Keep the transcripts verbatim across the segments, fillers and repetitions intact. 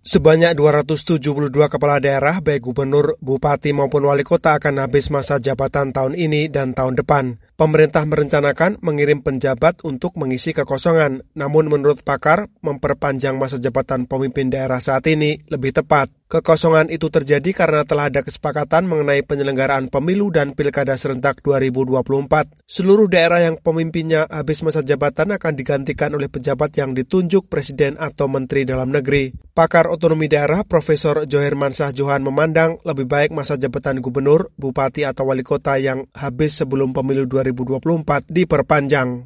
Sebanyak dua ratus tujuh puluh dua kepala daerah, baik gubernur, bupati maupun wali kota akan habis masa jabatan tahun ini dan tahun depan. Pemerintah merencanakan mengirim penjabat untuk mengisi kekosongan. Namun menurut pakar, memperpanjang masa jabatan pemimpin daerah saat ini lebih tepat. Kekosongan itu terjadi karena telah ada kesepakatan mengenai penyelenggaraan pemilu dan pilkada serentak dua ribu dua puluh empat. Seluruh daerah yang pemimpinnya habis masa jabatan akan digantikan oleh pejabat yang ditunjuk presiden atau menteri dalam negeri. Pakar otonomi daerah Profesor Johermansyah Johan memandang lebih baik masa jabatan gubernur, bupati atau wali kota yang habis sebelum pemilu dua ribu dua puluh empat diperpanjang.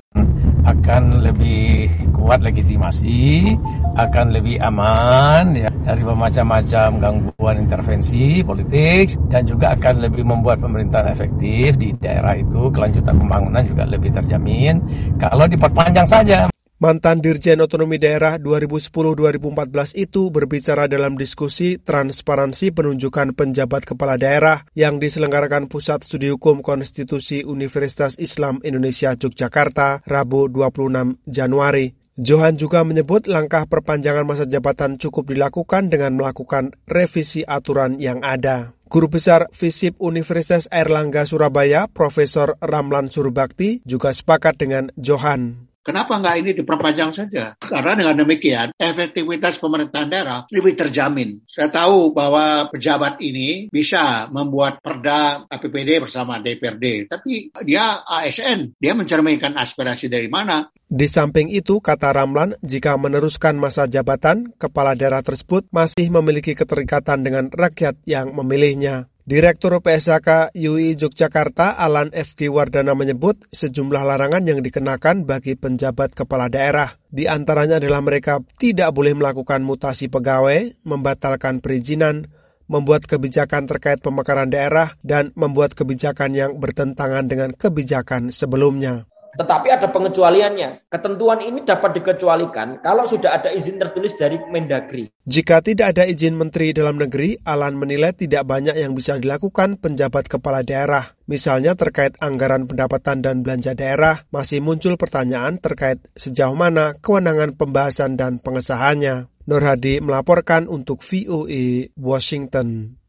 Akan lebih kuat legitimasi, akan lebih aman ya, dari macam-macam gangguan intervensi politik, dan juga akan lebih membuat pemerintahan efektif di daerah itu, kelanjutan pembangunan juga lebih terjamin kalau diperpanjang saja. Mantan Dirjen Otonomi Daerah dua ribu sepuluh sampai dua ribu empat belas itu berbicara dalam diskusi transparansi penunjukan penjabat kepala daerah yang diselenggarakan Pusat Studi Hukum Konstitusi Universitas Islam Indonesia Yogyakarta, Rabu dua puluh enam Januari. Johan juga menyebut langkah perpanjangan masa jabatan cukup dilakukan dengan melakukan revisi aturan yang ada. Guru Besar FISIP Universitas Airlangga Surabaya, Profesor Ramlan Surbakti, juga sepakat dengan Johan. Kenapa nggak ini diperpanjang saja? Karena dengan demikian, efektivitas pemerintahan daerah lebih terjamin. Saya tahu bahwa pejabat ini bisa membuat perda A P B D bersama D P R D, tapi dia A S N, dia mencerminkan aspirasi dari mana? Di samping itu, kata Ramlan, jika meneruskan masa jabatan, kepala daerah tersebut masih memiliki keterikatan dengan rakyat yang memilihnya. Direktur P S H K U I Yogyakarta, Alan F G Wardana menyebut sejumlah larangan yang dikenakan bagi penjabat kepala daerah. Di antaranya adalah mereka tidak boleh melakukan mutasi pegawai, membatalkan perizinan, membuat kebijakan terkait pemekaran daerah, dan membuat kebijakan yang bertentangan dengan kebijakan sebelumnya. Tetapi ada pengecualiannya. Ketentuan ini dapat dikecualikan kalau sudah ada izin tertulis dari Mendagri. Jika tidak ada izin Menteri Dalam Negeri, Alan menilai tidak banyak yang bisa dilakukan penjabat kepala daerah. Misalnya terkait anggaran pendapatan dan belanja daerah, masih muncul pertanyaan terkait sejauh mana kewenangan pembahasan dan pengesahannya. Nur Hadi melaporkan untuk V O A Washington.